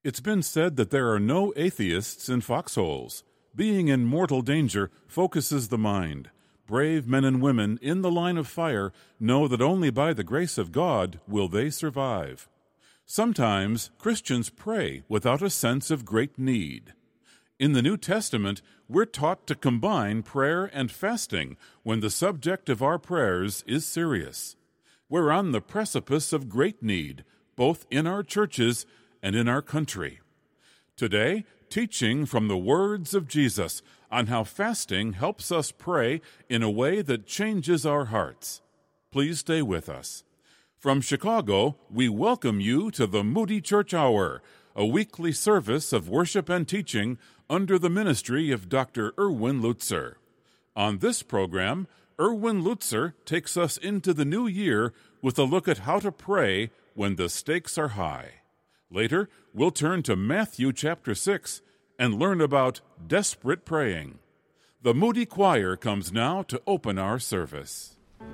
It's been said that there are no atheists in foxholes. Being in mortal danger focuses the mind. Brave men and women in the line of fire know that only by the grace of God will they survive. Sometimes Christians pray without a sense of great need. In the New Testament, we're taught to combine prayer and fasting when the subject of our prayers is serious. We're on the precipice of great need, both in our churches and in our country. Today, teaching from the words of Jesus on how fasting helps us pray in a way that changes our hearts. Please stay with us. From Chicago, we welcome you to the Moody Church Hour, a weekly service of worship and teaching under the ministry of Dr. Erwin Lutzer. On this program, Erwin Lutzer takes us into the new year with a look at how to pray when the stakes are high. Later, we'll turn to Matthew chapter 6 and learn about desperate praying. The Moody Choir comes now to open our service.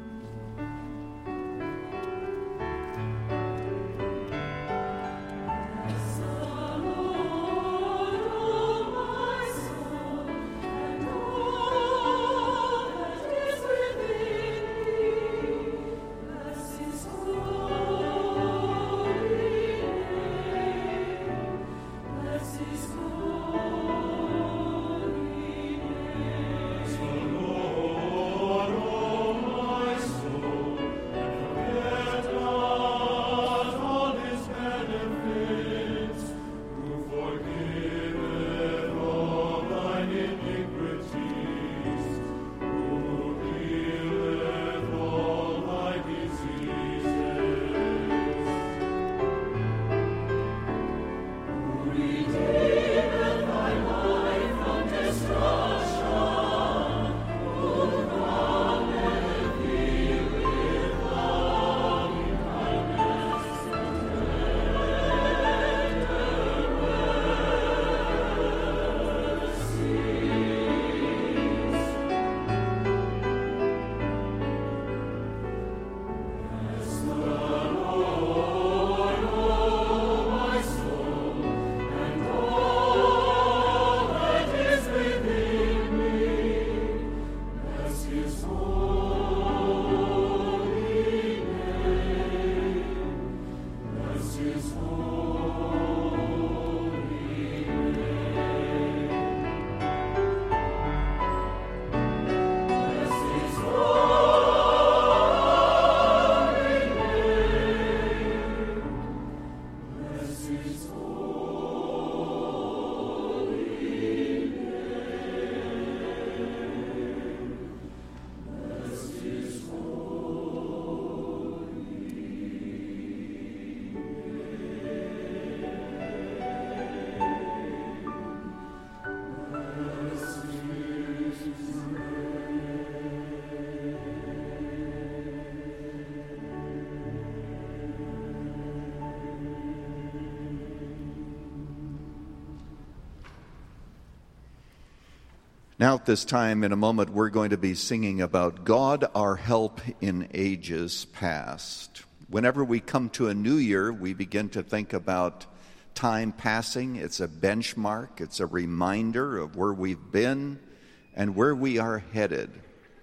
Now at this time, in a moment, we're going to be singing about God, our help in ages past. Whenever we come to a new year, we begin to think about time passing. It's a benchmark. It's a reminder of where we've been and where we are headed.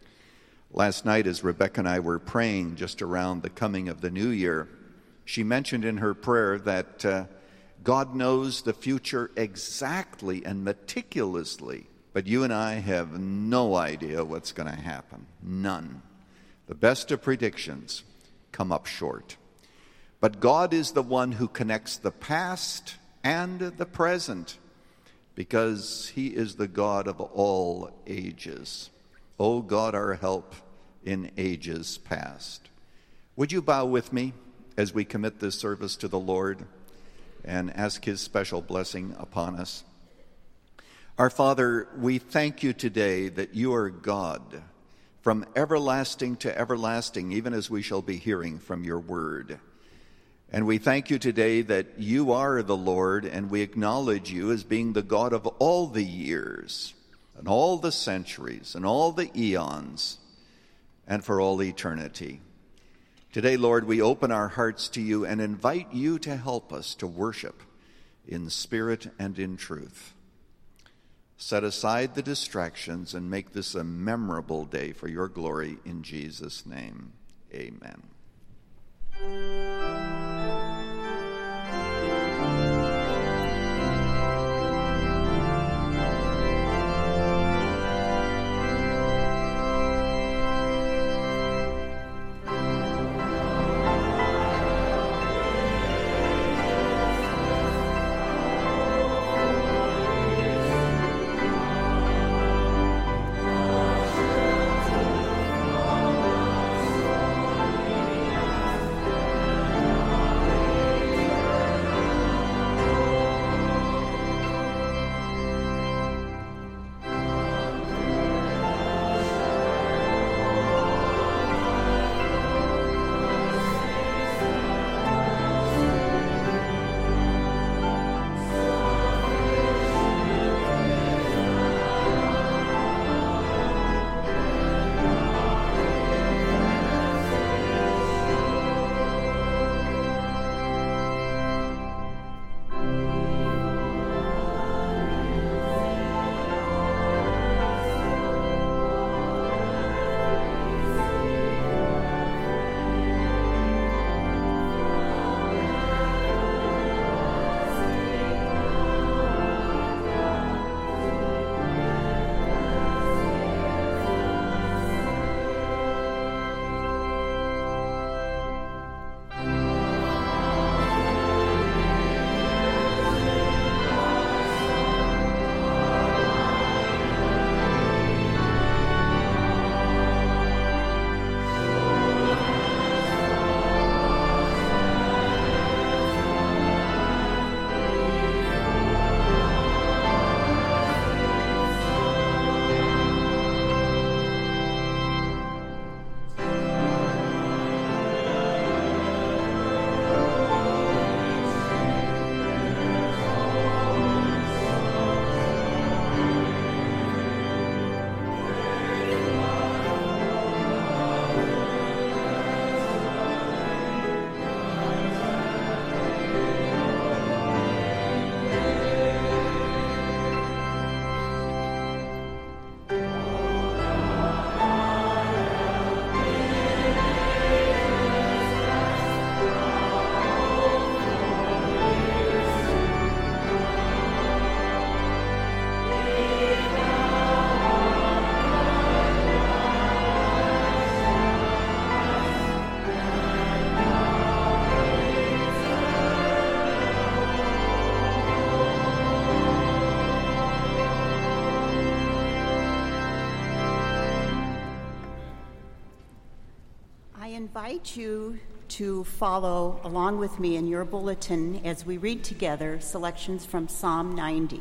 Last night, as Rebecca and I were praying just around the coming of the new year, she mentioned in her prayer that God knows the future exactly and meticulously. But you and I have no idea what's going to happen. None. The best of predictions come up short. But God is the one who connects the past and the present because He is the God of all ages. O God, our help in ages past. Would you bow with me as we commit this service to the Lord and ask His special blessing upon us? Our Father, we thank you today that you are God from everlasting to everlasting, even as we shall be hearing from your word. And we thank you today that you are the Lord, and we acknowledge you as being the God of all the years, and all the centuries, and all the eons, and for all eternity. Today, Lord, we open our hearts to you and invite you to help us to worship in spirit and in truth. Set aside the distractions and make this a memorable day for your glory in Jesus' name. Amen. I invite you to follow along with me in your bulletin as we read together selections from Psalm 90.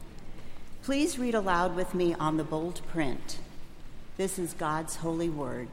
Please read aloud with me on the bold print. This is God's holy word.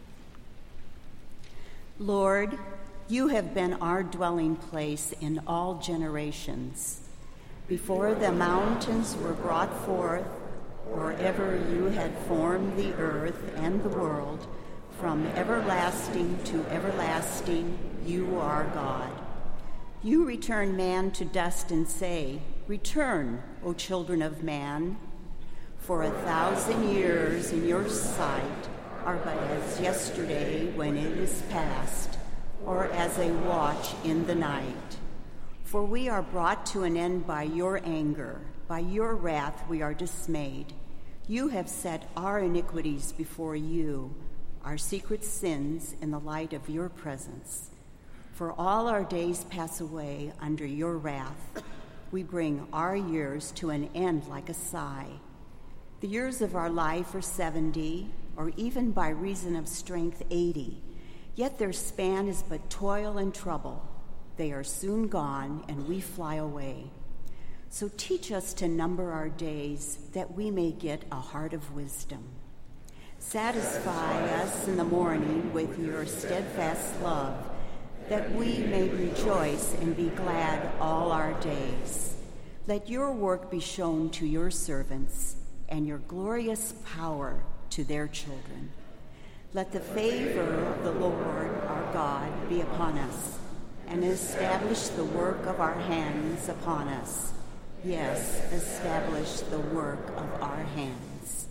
Lord, you have been our dwelling place in all generations. Before the mountains were brought forth, or ever you had formed the earth and the world, from everlasting to everlasting, you are God. You return man to dust and say, "Return, O children of man." For 1,000 years in your sight are but as yesterday when it is past, or as a watch in the night. For we are brought to an end by your anger. By your wrath we are dismayed. You have set our iniquities before you, our secret sins in the light of your presence. For all our days pass away under your wrath. We bring our years to an end like a sigh. The years of our life are 70, or even by reason of strength 80. Yet their span is but toil and trouble. They are soon gone, and we fly away. So teach us to number our days, that we may get a heart of wisdom. Satisfy us in the morning with your steadfast love, that we may rejoice and be glad all our days. Let your work be shown to your servants, and your glorious power to their children. Let the favor of the Lord our God be upon us, and establish the work of our hands upon us. Yes, establish the work of our hands.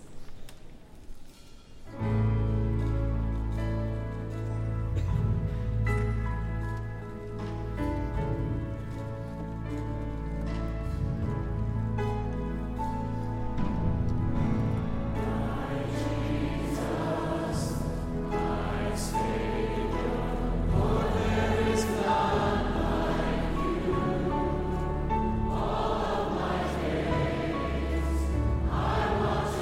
I want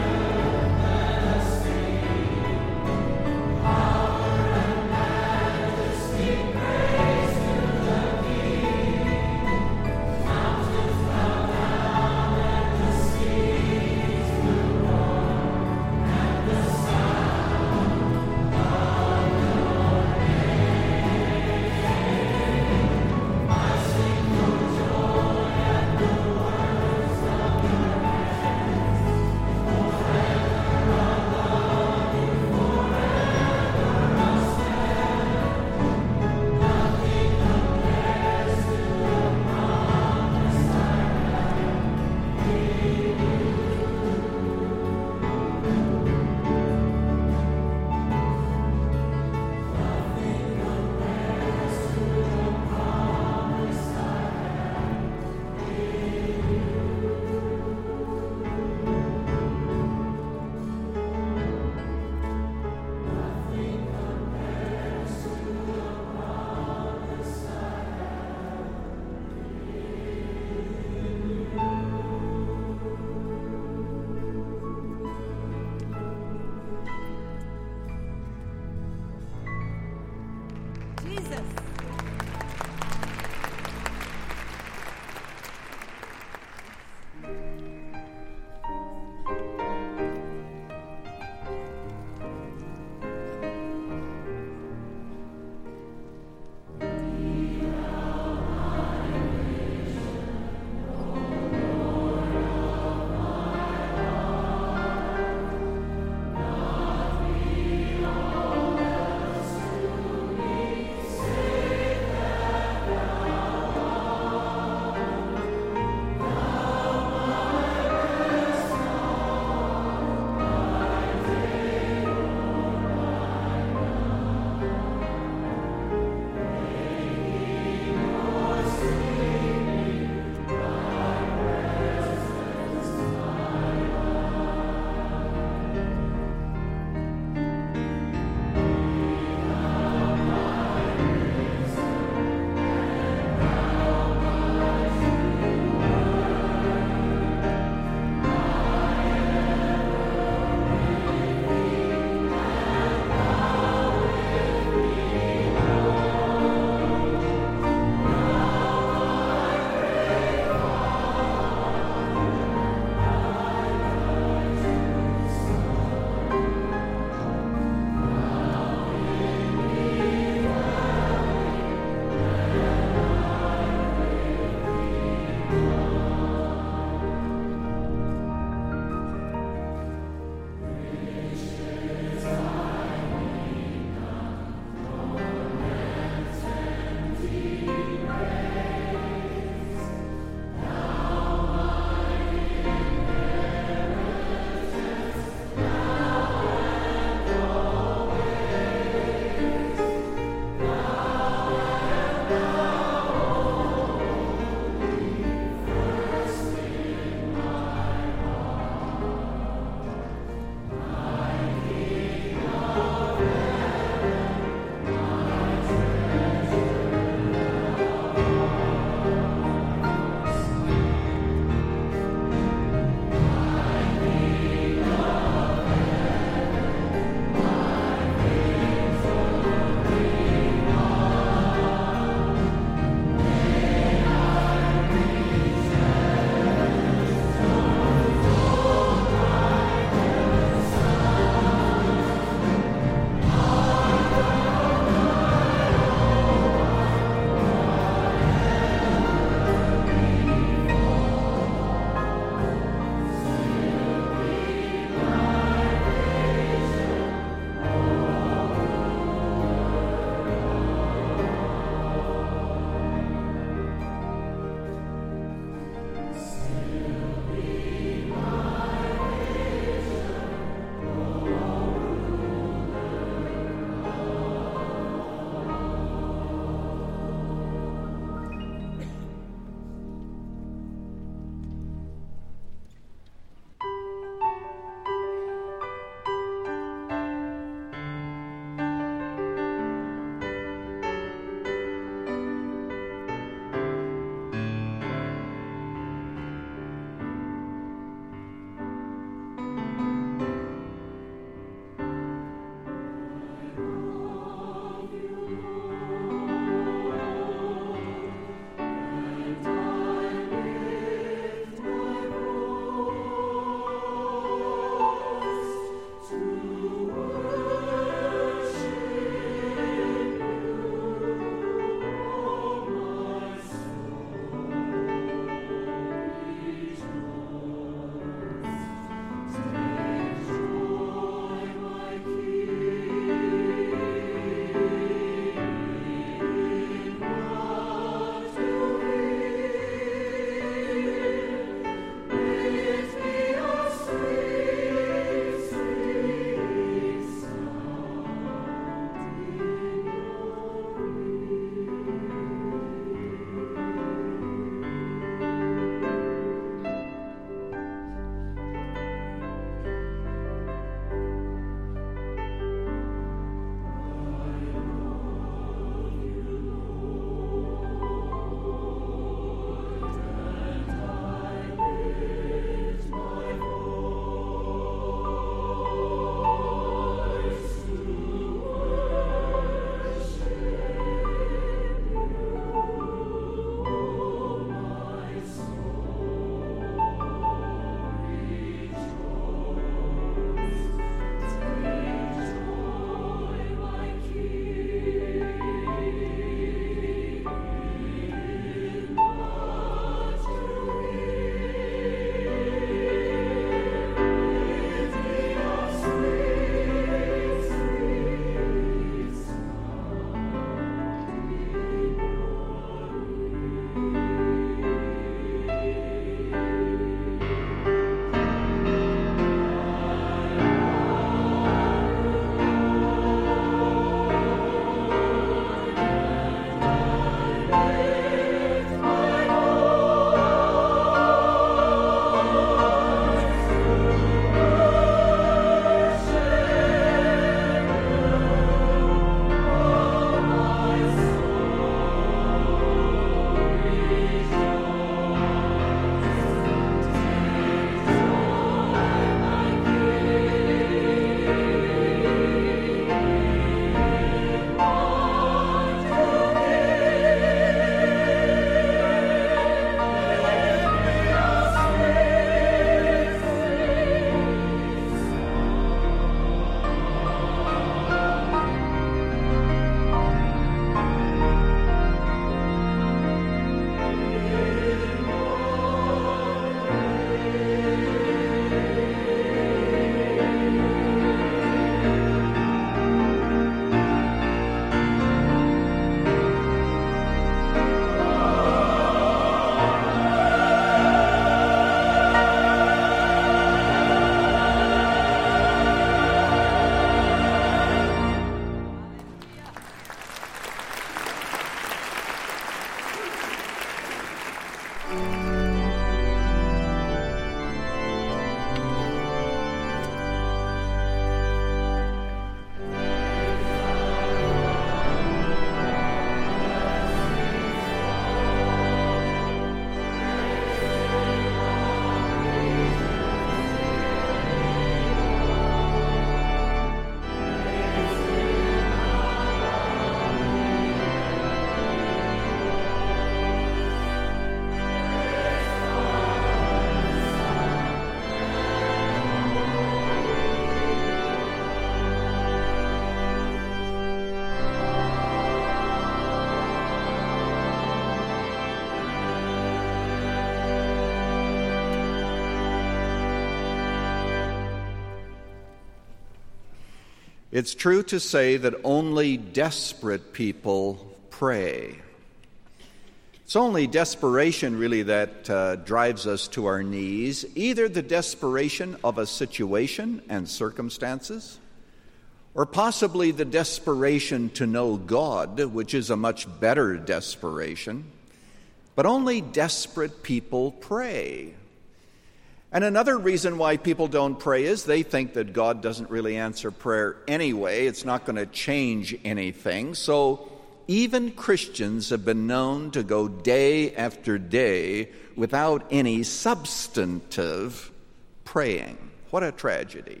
It's true to say that only desperate people pray. It's only desperation, really, that drives us to our knees, either the desperation of a situation and circumstances, or possibly the desperation to know God, which is a much better desperation. But only desperate people pray. And another reason why people don't pray is they think that God doesn't really answer prayer anyway. It's not going to change anything. So even Christians have been known to go day after day without any substantive praying. What a tragedy.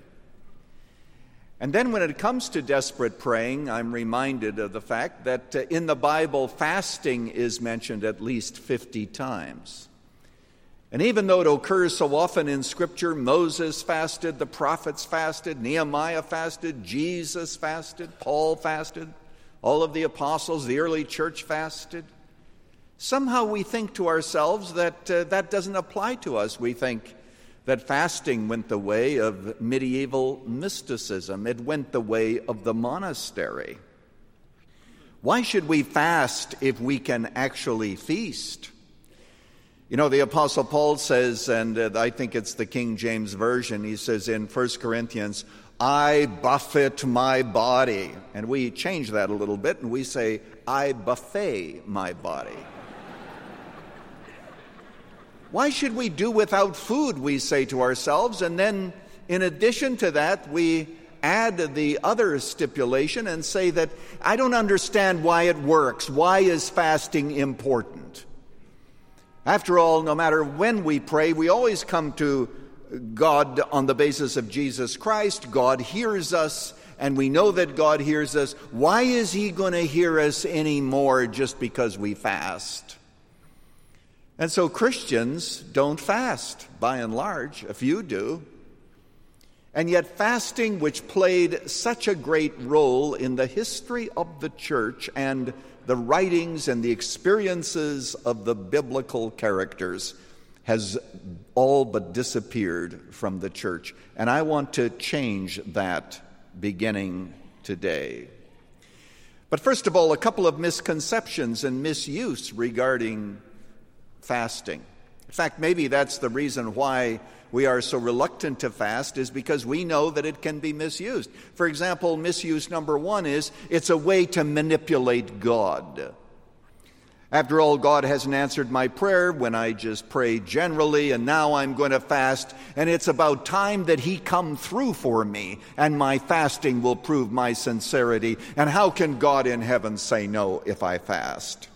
And then when it comes to desperate praying, I'm reminded of the fact that in the Bible, fasting is mentioned at least 50 times. And even though it occurs so often in Scripture, Moses fasted, the prophets fasted, Nehemiah fasted, Jesus fasted, Paul fasted, all of the apostles, the early church fasted. Somehow we think to ourselves that that doesn't apply to us. We think that fasting went the way of medieval mysticism. It went the way of the monastery. Why should we fast if we can actually feast? You know, the Apostle Paul says, and I think it's the King James Version, he says in 1 Corinthians, I buffet my body. And we change that a little bit and we say, I buffet my body. Why should we do without food, we say to ourselves, and then in addition to that, we add the other stipulation and say that I don't understand why it works. Why is fasting important? After all, no matter when we pray, we always come to God on the basis of Jesus Christ. God hears us, and we know that God hears us. Why is He going to hear us anymore just because we fast? And so Christians don't fast, by and large. A few do. And yet fasting, which played such a great role in the history of the church and the writings and the experiences of the biblical characters, has all but disappeared from the church. And I want to change that beginning today. But first of all, a couple of misconceptions and misuse regarding fasting. In fact, maybe that's the reason why we are so reluctant to fast, is because we know that it can be misused. For example, misuse number one is it's a way to manipulate God. After all, God hasn't answered my prayer when I just pray generally, and now I'm going to fast, and it's about time that He come through for me, and my fasting will prove my sincerity. And how can God in heaven say no if I fast?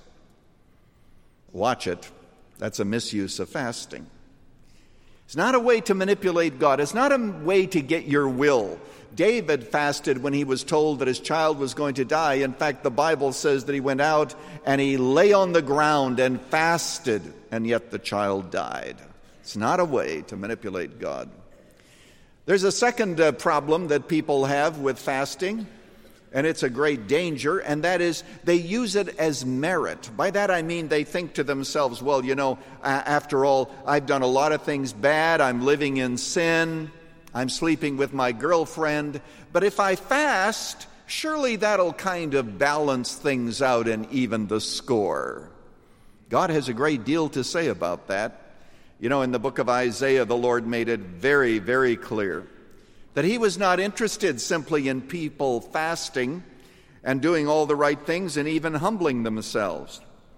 Watch it. That's a misuse of fasting. It's not a way to manipulate God. It's not a way to get your will. David fasted when he was told that his child was going to die. In fact, the Bible says that he went out and he lay on the ground and fasted, and yet the child died. It's not a way to manipulate God. There's a second problem that people have with fasting, and it's a great danger, and that is they use it as merit. By that I mean they think to themselves, well, you know, after all, I've done a lot of things bad. I'm living in sin. I'm sleeping with my girlfriend. But if I fast, surely that'll kind of balance things out and even the score. God has a great deal to say about that. You know, in the book of Isaiah, the Lord made it very, very clear that He was not interested simply in people fasting and doing all the right things and even humbling themselves.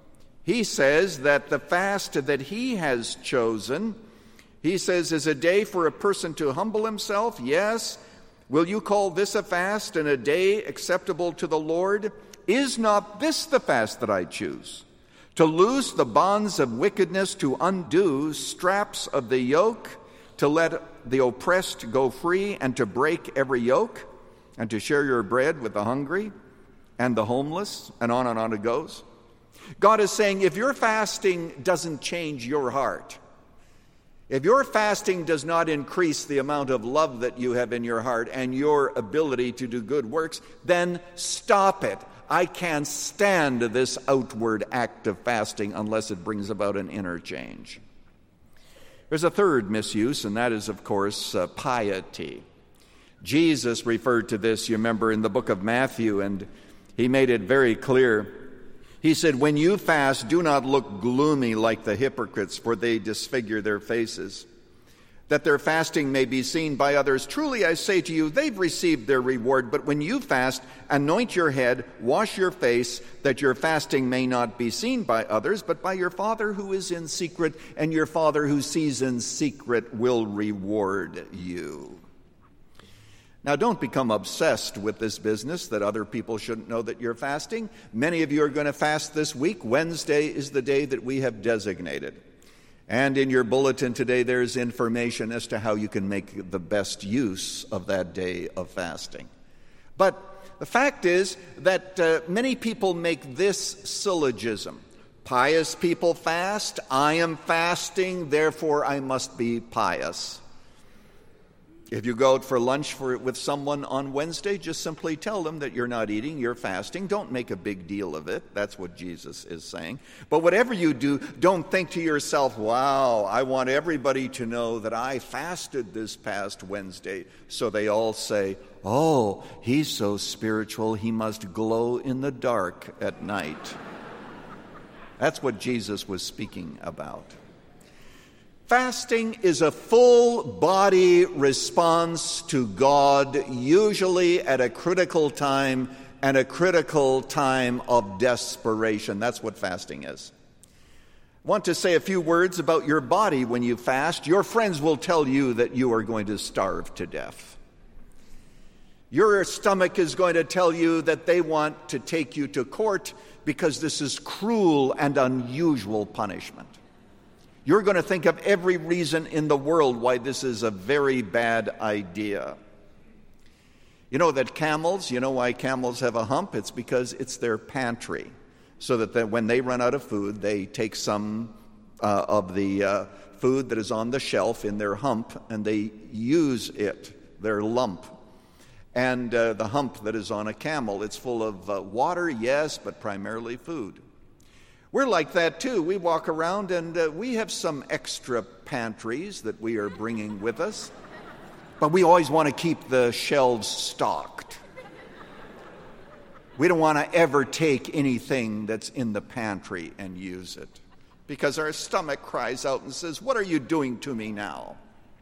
He says that the fast that he has chosen, he says, is a day for a person to humble himself. Yes. Will you call this a fast and a day acceptable to the Lord? Is not this the fast that I choose? To loose the bonds of wickedness, to undo straps of the yoke, to let the oppressed go free, and to break every yoke, and to share your bread with the hungry and the homeless, and on it goes. God is saying, if your fasting doesn't change your heart, if your fasting does not increase the amount of love that you have in your heart and your ability to do good works, then stop it. I can't stand this outward act of fasting unless it brings about an inner change. There's a third misuse, and that is, of course, piety. Jesus referred to this, you remember, in the book of Matthew, and he made it very clear. He said, when you fast, do not look gloomy like the hypocrites, for they disfigure their faces, that their fasting may be seen by others. Truly, I say to you, they've received their reward. But when you fast, anoint your head, wash your face, that your fasting may not be seen by others, but by your Father who is in secret, and your Father who sees in secret will reward you. Now, don't become obsessed with this business that other people shouldn't know that you're fasting. Many of you are going to fast this week. Wednesday is the day that we have designated. And in your bulletin today, there's information as to how you can make the best use of that day of fasting. But the fact is that many people make this syllogism. Pious people fast. I am fasting, therefore I must be pious. If you go out for lunch with someone on Wednesday, just simply tell them that you're not eating, you're fasting. Don't make a big deal of it. That's what Jesus is saying. But whatever you do, don't think to yourself, wow, I want everybody to know that I fasted this past Wednesday. So they all say, oh, he's so spiritual, he must glow in the dark at night. That's what Jesus was speaking about. Fasting is a full-body response to God, usually at a critical time and a critical time of desperation. That's what fasting is. I want to say a few words about your body when you fast. Your friends will tell you that you are going to starve to death. Your stomach is going to tell you that they want to take you to court because this is cruel and unusual punishment. You're going to think of every reason in the world why this is a very bad idea. You know that camels, you know why camels have a hump? It's because it's their pantry. So that when they run out of food, they take some of the food that is on the shelf in their hump and they use it, their lump. And the hump that is on a camel, it's full of water, yes, but primarily food. We're like that too. We walk around and we have some extra pantries that we are bringing with us, but we always want to keep the shelves stocked. We don't want to ever take anything that's in the pantry and use it because our stomach cries out and says, what are you doing to me now?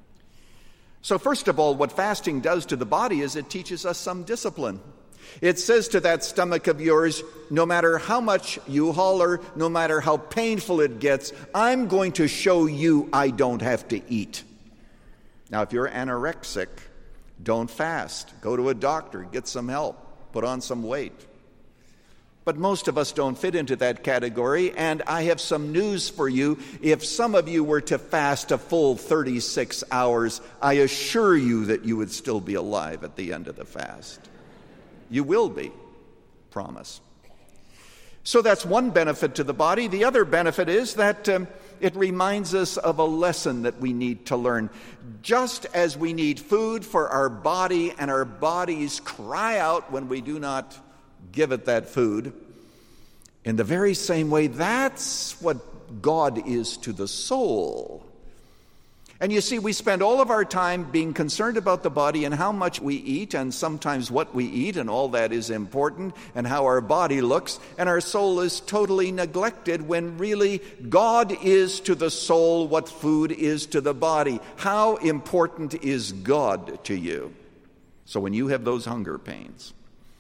So first of all, what fasting does to the body is it teaches us some discipline. It says to that stomach of yours, no matter how much you holler, no matter how painful it gets, I'm going to show you I don't have to eat. Now, if you're anorexic, don't fast. Go to a doctor, get some help, put on some weight. But most of us don't fit into that category, and I have some news for you. If some of you were to fast a full 36 hours, I assure you that you would still be alive at the end of the fast. You will be, promise. So that's one benefit to the body. The other benefit is that it reminds us of a lesson that we need to learn. Just as we need food for our body and our bodies cry out when we do not give it that food, in the very same way, that's what God is to the soul. And you see, we spend all of our time being concerned about the body and how much we eat and sometimes what we eat, and all that is important, and how our body looks, and our soul is totally neglected when really God is to the soul what food is to the body. How important is God to you? So when you have those hunger pains,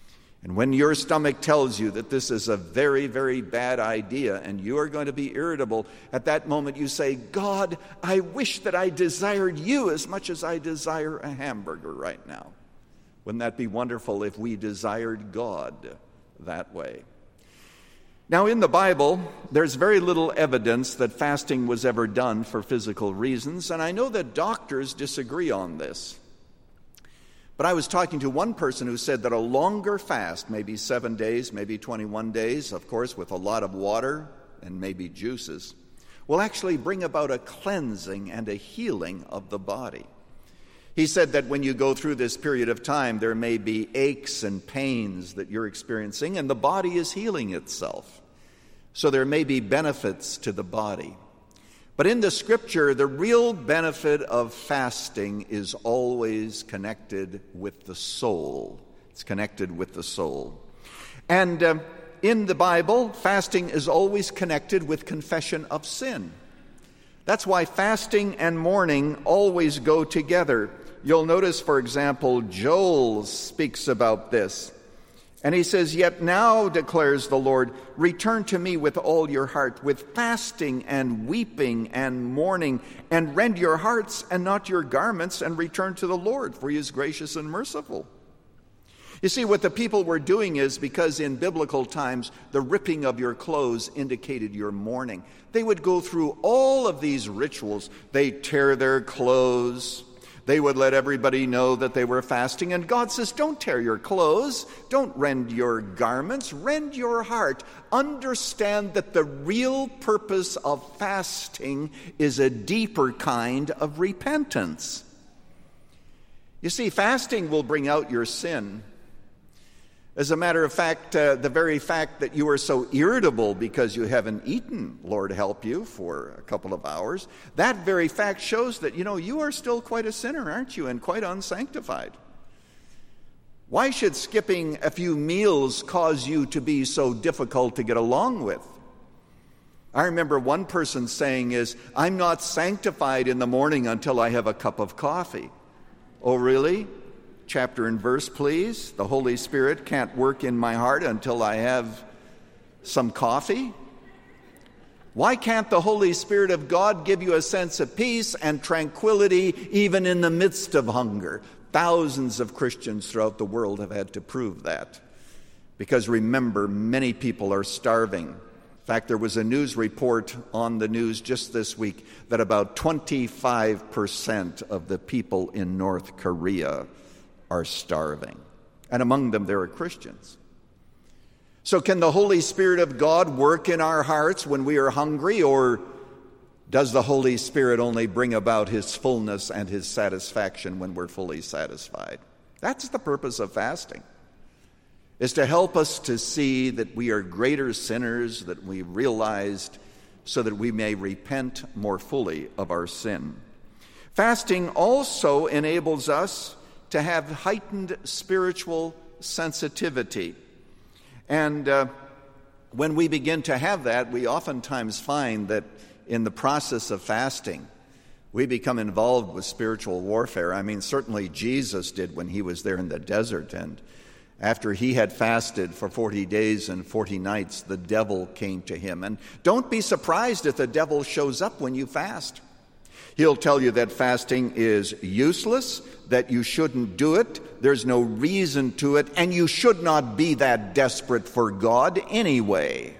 And when your stomach tells you that this is a very, very bad idea and you are going to be irritable, at that moment you say, God, I wish that I desired you as much as I desire a hamburger right now. Wouldn't that be wonderful if we desired God that way? Now, in the Bible, there's very little evidence that fasting was ever done for physical reasons, and I know that doctors disagree on this. But I was talking to one person who said that a longer fast, maybe 7 days, maybe 21 days, of course, with a lot of water and maybe juices, will actually bring about a cleansing and a healing of the body. He said that when you go through this period of time, there may be aches and pains that you're experiencing, and the body is healing itself. So there may be benefits to the body. But in the Scripture, the real benefit of fasting is always connected with the soul. It's connected with the soul. And in the Bible, fasting is always connected with confession of sin. That's why fasting and mourning always go together. You'll notice, for example, Joel speaks about this. And he says, "Yet now, declares the Lord, return to me with all your heart, with fasting and weeping and mourning, and rend your hearts and not your garments, and return to the Lord, for he is gracious and merciful." You see, what the people were doing is, because in biblical times, the ripping of your clothes indicated your mourning. They would go through all of these rituals. They tear their clothes. They would let everybody know that they were fasting. And God says, don't tear your clothes. Don't rend your garments. Rend your heart. Understand that the real purpose of fasting is a deeper kind of repentance. You see, fasting will bring out your sin. As a matter of fact, the very fact that you are so irritable because you haven't eaten, Lord help you, for a couple of hours, that very fact shows that, you are still quite a sinner, aren't you, and quite unsanctified. Why should skipping a few meals cause you to be so difficult to get along with? I remember one person saying I'm not sanctified in the morning until I have a cup of coffee. Oh, really? Chapter and verse, please. The Holy Spirit can't work in my heart until I have some coffee. Why can't the Holy Spirit of God give you a sense of peace and tranquility even in the midst of hunger? Thousands of Christians throughout the world have had to prove that. Because remember, many people are starving. In fact, there was a news report on the news just this week that about 25% of the people in North Korea are starving. And among them, there are Christians. So can the Holy Spirit of God work in our hearts when we are hungry, or does the Holy Spirit only bring about his fullness and his satisfaction when we're fully satisfied? That's the purpose of fasting, is to help us to see that we are greater sinners than we realized, so that we may repent more fully of our sin. Fasting also enables us to have heightened spiritual sensitivity. And when we begin to have that, we oftentimes find that in the process of fasting, we become involved with spiritual warfare. I mean, certainly Jesus did when he was there in the desert. And after he had fasted for 40 days and 40 nights, the devil came to him. And don't be surprised if the devil shows up when you fast. He'll tell you that fasting is useless, that you shouldn't do it, there's no reason to it, and you should not be that desperate for God anyway.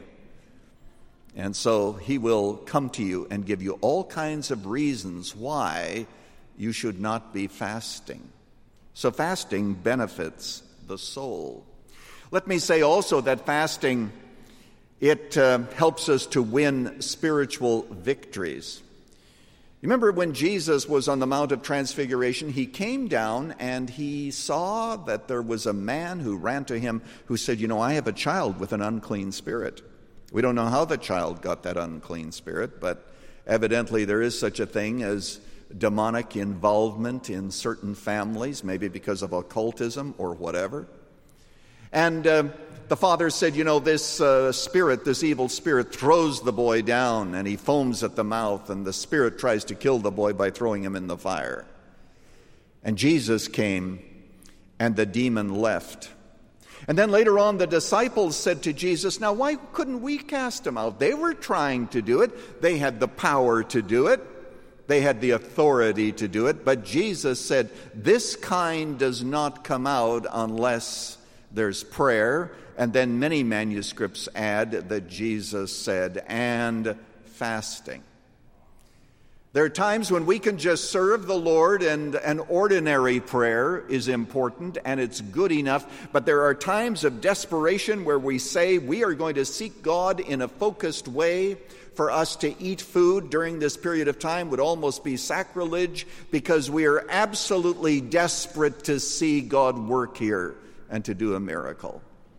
And so he will come to you and give you all kinds of reasons why you should not be fasting. So fasting benefits the soul. Let me say also that fasting, it helps us to win spiritual victories. You remember when Jesus was on the Mount of Transfiguration, he came down and he saw that there was a man who ran to him who said, I have a child with an unclean spirit. We don't know how the child got that unclean spirit, but evidently there is such a thing as demonic involvement in certain families, maybe because of occultism or whatever. And the father said, this spirit, this evil spirit, throws the boy down and he foams at the mouth, and the spirit tries to kill the boy by throwing him in the fire. And Jesus came and the demon left. And then later on, the disciples said to Jesus, now why couldn't we cast him out? They were trying to do it. They had the power to do it. They had the authority to do it. But Jesus said, this kind does not come out unless there's prayer. And then many manuscripts add that Jesus said, and fasting. There are times when we can just serve the Lord, and an ordinary prayer is important and it's good enough. But there are times of desperation where we say we are going to seek God in a focused way. For us to eat food during this period of time would almost be sacrilege, because we are absolutely desperate to see God work here and to do a miracle.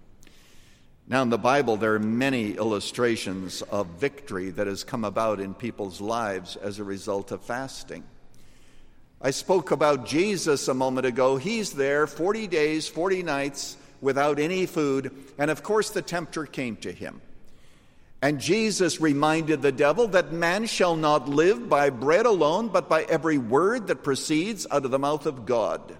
Now, in the Bible, there are many illustrations of victory that has come about in people's lives as a result of fasting. I spoke about Jesus a moment ago. He's there 40 days, 40 nights without any food, and of course the tempter came to him. And Jesus reminded the devil that man shall not live by bread alone, but by every word that proceeds out of the mouth of God.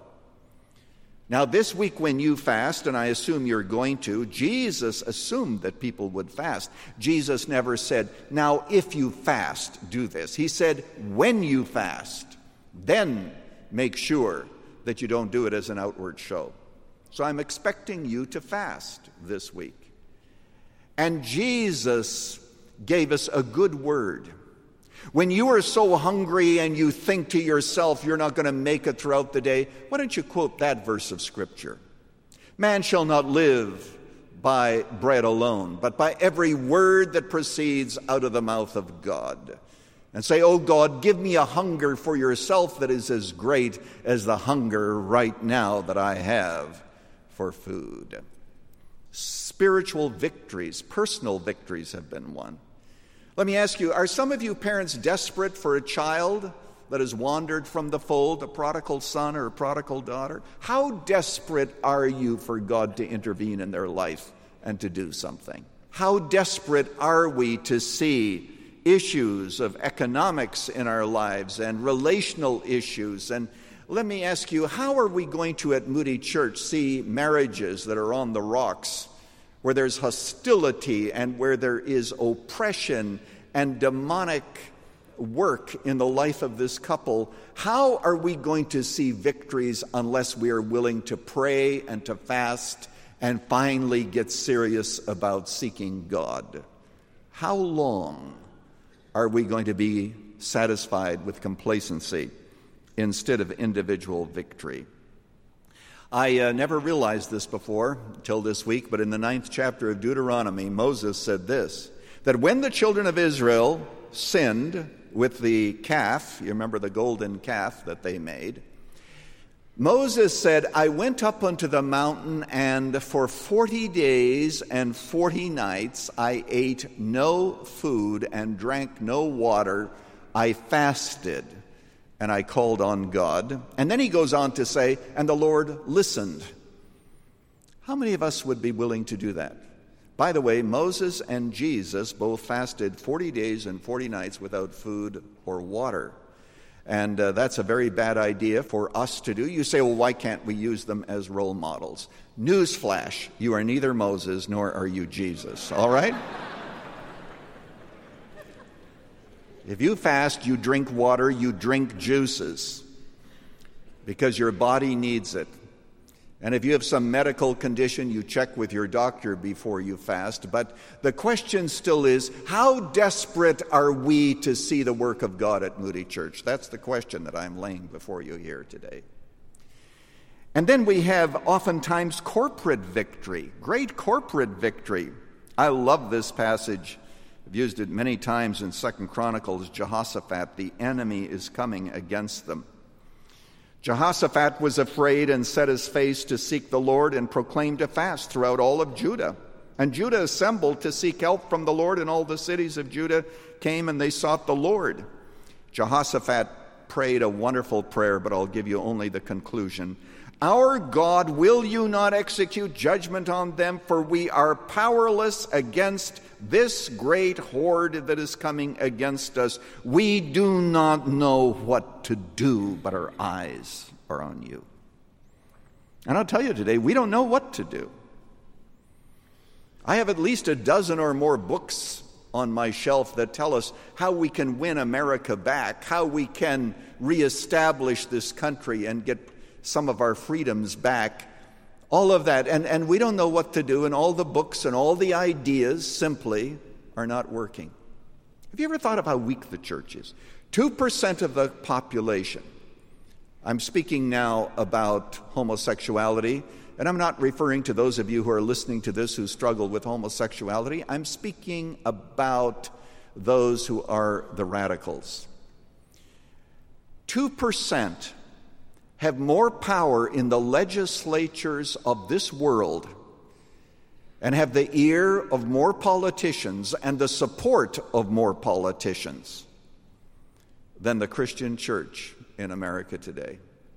Now, this week when you fast, and I assume you're going to, Jesus assumed that people would fast. Jesus never said, now if you fast, do this. He said, when you fast, then make sure that you don't do it as an outward show. So I'm expecting you to fast this week. And Jesus gave us a good word. When you are so hungry and you think to yourself you're not going to make it throughout the day, why don't you quote that verse of Scripture? Man shall not live by bread alone, but by every word that proceeds out of the mouth of God. And say, oh God, give me a hunger for yourself that is as great as the hunger right now that I have for food. Spiritual victories, personal victories have been won. Let me ask you, are some of you parents desperate for a child that has wandered from the fold, a prodigal son or a prodigal daughter? How desperate are you for God to intervene in their life and to do something? How desperate are we to see issues of economics in our lives and relational issues? And let me ask you, how are we going to at Moody Church see marriages that are on the rocks, where there's hostility and where there is oppression and demonic work in the life of this couple? How are we going to see victories unless we are willing to pray and to fast and finally get serious about seeking God? How long are we going to be satisfied with complacency instead of individual victory? I never realized this before until this week, but in the 9th chapter of Deuteronomy, Moses said this, that when the children of Israel sinned with the calf, you remember the golden calf that they made, Moses said, I went up unto the mountain, and for 40 days and 40 nights I ate no food and drank no water. I fasted. And I called on God. And then he goes on to say, and the Lord listened. How many of us would be willing to do that? By the way, Moses and Jesus both fasted 40 days and 40 nights without food or water. And that's a very bad idea for us to do. You say, well, why can't we use them as role models? Newsflash, you are neither Moses nor are you Jesus, all right? If you fast, you drink water, you drink juices, because your body needs it. And if you have some medical condition, you check with your doctor before you fast. But the question still is, how desperate are we to see the work of God at Moody Church? That's the question that I'm laying before you here today. And then we have oftentimes corporate victory, great corporate victory. I love this passage. I've used it many times in 2 Chronicles, Jehoshaphat, the enemy is coming against them. Jehoshaphat was afraid and set his face to seek the Lord and proclaimed a fast throughout all of Judah. And Judah assembled to seek help from the Lord, and all the cities of Judah came and they sought the Lord. Jehoshaphat prayed a wonderful prayer, but I'll give you only the conclusion. Our God, will you not execute judgment on them? For we are powerless against this great horde that is coming against us. We do not know what to do, but our eyes are on you. And I'll tell you today, we don't know what to do. I have at least a dozen or more books on my shelf that tell us how we can win America back, how we can reestablish this country and get some of our freedoms back. All of that. And we don't know what to do, and all the books and all the ideas simply are not working. Have you ever thought of how weak the church is? 2% of the population. I'm speaking now about homosexuality, and I'm not referring to those of you who are listening to this who struggle with homosexuality. I'm speaking about those who are the radicals. 2% have more power in the legislatures of this world and have the ear of more politicians and the support of more politicians than the Christian church in America today.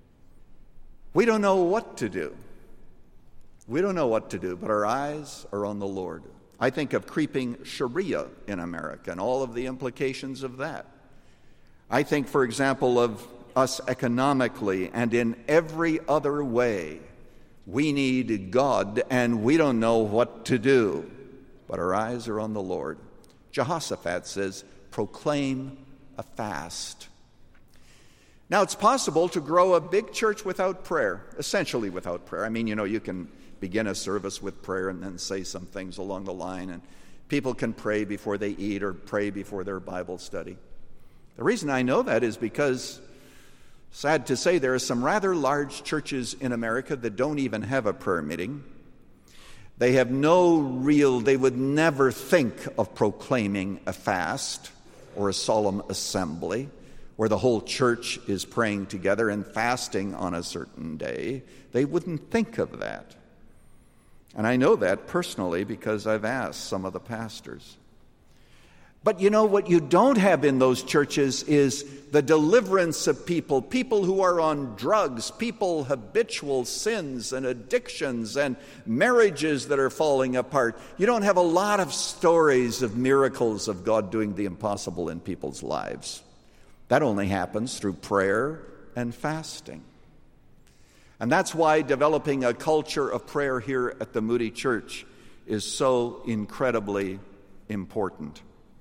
We don't know what to do. We don't know what to do, but our eyes are on the Lord. I think of creeping Sharia in America and all of the implications of that. I think, for example, of us economically and in every other way. We need God, and we don't know what to do, but our eyes are on the Lord. Jehoshaphat says, proclaim a fast. Now, it's possible to grow a big church without prayer, essentially without prayer. I mean, you can begin a service with prayer and then say some things along the line, and people can pray before they eat or pray before their Bible study. The reason I know that is because, sad to say, there are some rather large churches in America that don't even have a prayer meeting. They have they would never think of proclaiming a fast or a solemn assembly where the whole church is praying together and fasting on a certain day. They wouldn't think of that. And I know that personally because I've asked some of the pastors. But what you don't have in those churches is the deliverance of people who are on drugs, people habitual sins and addictions and marriages that are falling apart. You don't have a lot of stories of miracles of God doing the impossible in people's lives. That only happens through prayer and fasting. And that's why developing a culture of prayer here at the Moody Church is so incredibly important.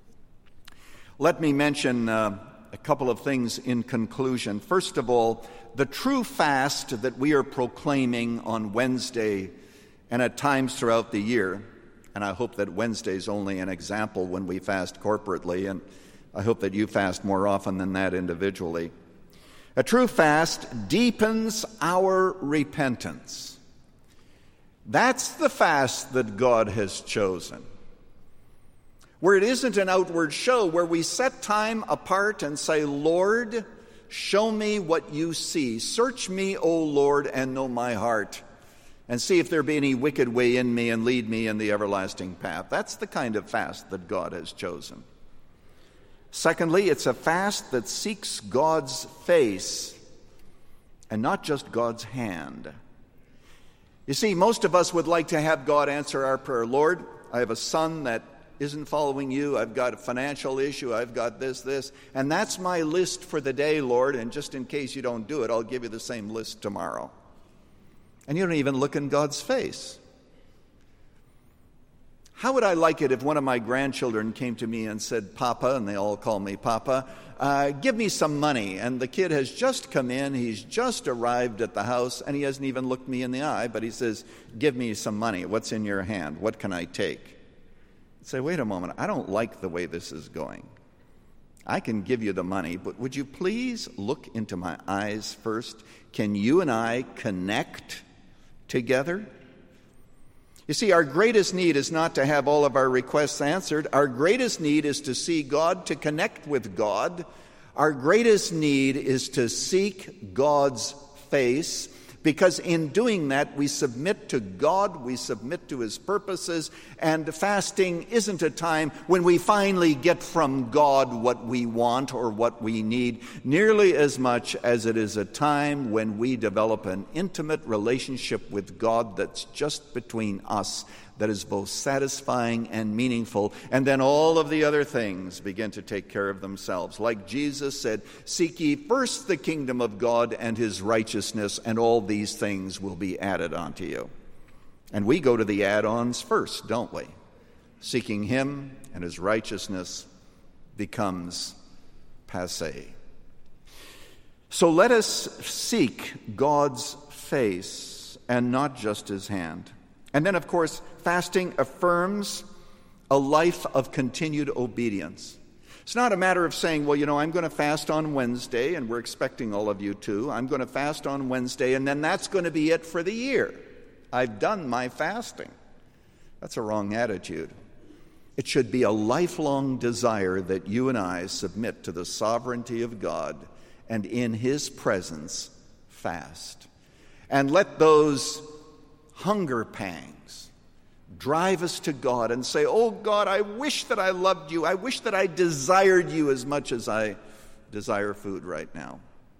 Let me mention a couple of things in conclusion. First of all, the true fast that we are proclaiming on Wednesday and at times throughout the year, and I hope that Wednesday is only an example when we fast corporately, and I hope that you fast more often than that individually. A true fast deepens our repentance. That's the fast that God has chosen, where it isn't an outward show, where we set time apart and say, Lord, show me what you see. Search me, O Lord, and know my heart, and see if there be any wicked way in me, and lead me in the everlasting path. That's the kind of fast that God has chosen. Secondly, it's a fast that seeks God's face and not just God's hand. You see, most of us would like to have God answer our prayer. Lord, I have a son that isn't following you. I've got a financial issue. I've got this. And that's my list for the day, Lord. And just in case you don't do it, I'll give you the same list tomorrow. And you don't even look in God's face. How would I like it if one of my grandchildren came to me and said, Papa, and they all call me Papa, give me some money. And the kid has just come in, he's just arrived at the house, and he hasn't even looked me in the eye, but he says, give me some money. What's in your hand? What can I take? I'd say, wait a moment, I don't like the way this is going. I can give you the money, but would you please look into my eyes first? Can you and I connect together? You see, our greatest need is not to have all of our requests answered. Our greatest need is to see God, to connect with God. Our greatest need is to seek God's face, because in doing that, we submit to God, we submit to His purposes, and fasting isn't a time when we finally get from God what we want or what we need, nearly as much as it is a time when we develop an intimate relationship with God that's just between us, that is both satisfying and meaningful, and then all of the other things begin to take care of themselves. Like Jesus said, seek ye first the kingdom of God and His righteousness, and all these things will be added unto you. And we go to the add-ons first, don't we? Seeking him and his righteousness becomes passé. So let us seek God's face and not just his hand. And then, of course, fasting affirms a life of continued obedience. It's not a matter of saying, well, I'm going to fast on Wednesday, and we're expecting all of you to. I'm going to fast on Wednesday, and then that's going to be it for the year. I've done my fasting. That's a wrong attitude. It should be a lifelong desire that you and I submit to the sovereignty of God and in his presence fast. And let those hunger pangs drive us to God and say, oh God, I wish that I loved you. I wish that I desired you as much as I desire food right now.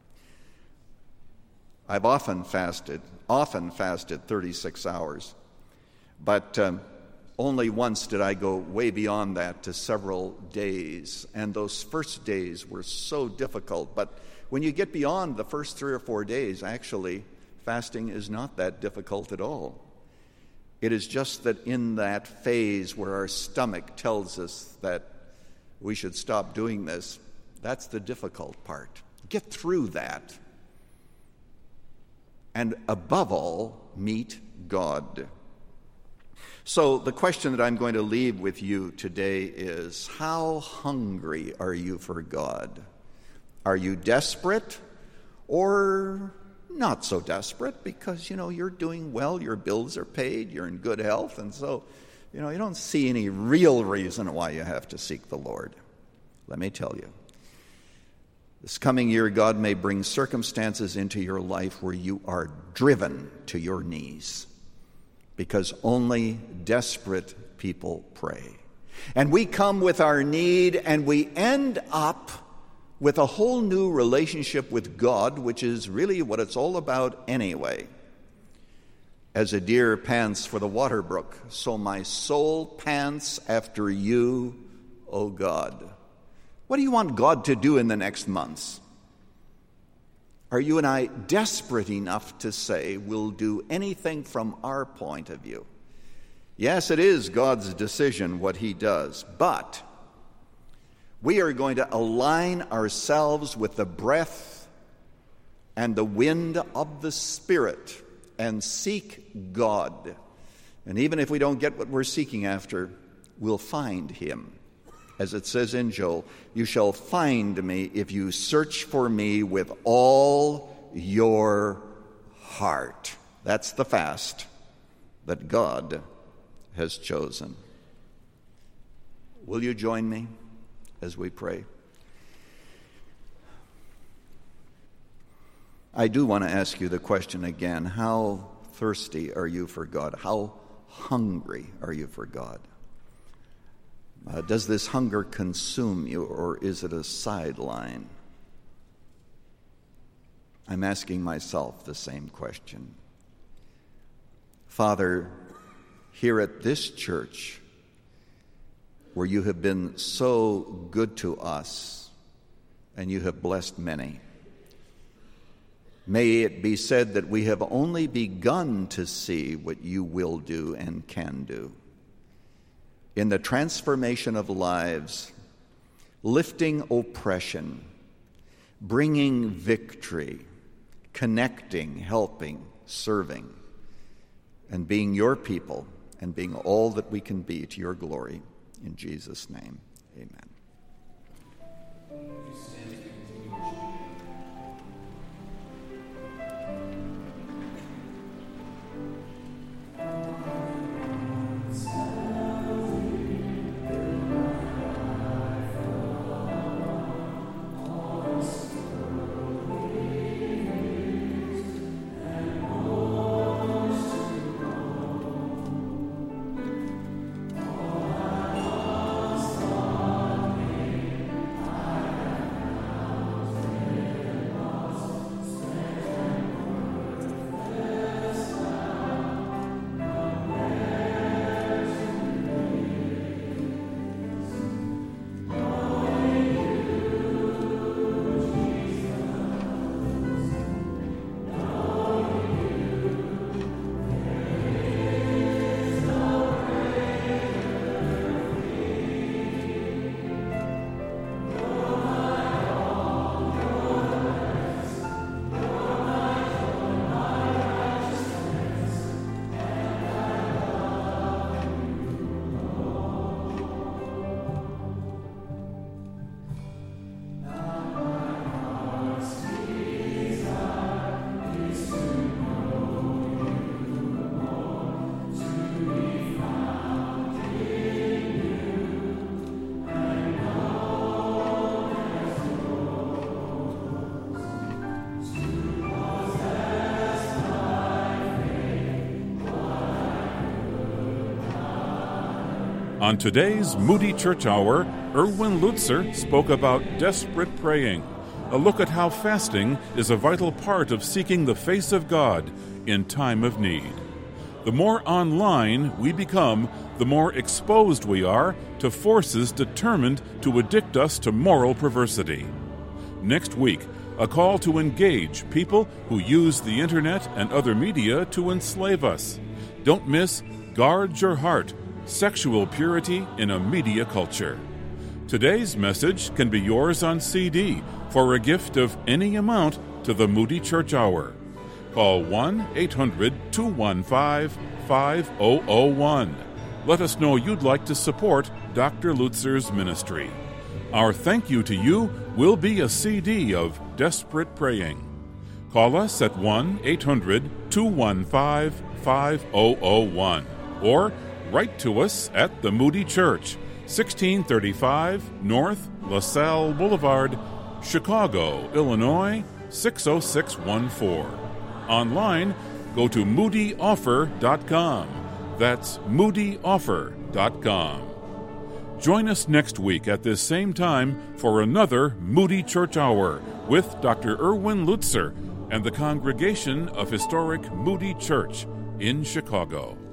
I've often fasted 36 hours, but only once did I go way beyond that to several days, and those first days were so difficult. But when you get beyond the first 3 or 4 days, actually, fasting is not that difficult at all. It is just that in that phase where our stomach tells us that we should stop doing this, that's the difficult part. Get through that. And above all, meet God. So the question that I'm going to leave with you today is, how hungry are you for God? Are you desperate or not so desperate because, you're doing well, your bills are paid, you're in good health, and so, you don't see any real reason why you have to seek the Lord? Let me tell you. This coming year, God may bring circumstances into your life where you are driven to your knees because only desperate people pray. And we come with our need and we end up with a whole new relationship with God, which is really what it's all about anyway. As a deer pants for the water brook, so my soul pants after you, O God. What do you want God to do in the next months? Are you and I desperate enough to say we'll do anything from our point of view? Yes, it is God's decision what he does, but we are going to align ourselves with the breath and the wind of the Spirit and seek God. And even if we don't get what we're seeking after, we'll find him. As it says in Joel, you shall find me if you search for me with all your heart. That's the fast that God has chosen. Will you join me as we pray? I do want to ask you the question again. How thirsty are you for God? How hungry are you for God? Does this hunger consume you, or is it a sideline? I'm asking myself the same question. Father, here at this church, where you have been so good to us, and you have blessed many, may it be said that we have only begun to see what you will do and can do in the transformation of lives, lifting oppression, bringing victory, connecting, helping, serving, and being your people and being all that we can be to your glory. In Jesus' name, amen. On today's Moody Church Hour, Erwin Lutzer spoke about desperate praying, a look at how fasting is a vital part of seeking the face of God in time of need. The more online we become, the more exposed we are to forces determined to addict us to moral perversity. Next week, a call to engage people who use the internet and other media to enslave us. Don't miss Guard Your Heart, Sexual Purity in a Media Culture. Today's message can be yours on CD for a gift of any amount to the Moody Church Hour. Call 1-800-215-5001. Let us know you'd like to support Dr. Lutzer's ministry. Our thank you to you will be a CD of Desperate Praying. Call us at 1-800-215-5001 or write to us at the Moody Church, 1635 North LaSalle Boulevard, Chicago, Illinois, 60614. Online, go to moodyoffer.com. That's moodyoffer.com. Join us next week at this same time for another Moody Church Hour with Dr. Erwin Lutzer and the congregation of historic Moody Church in Chicago.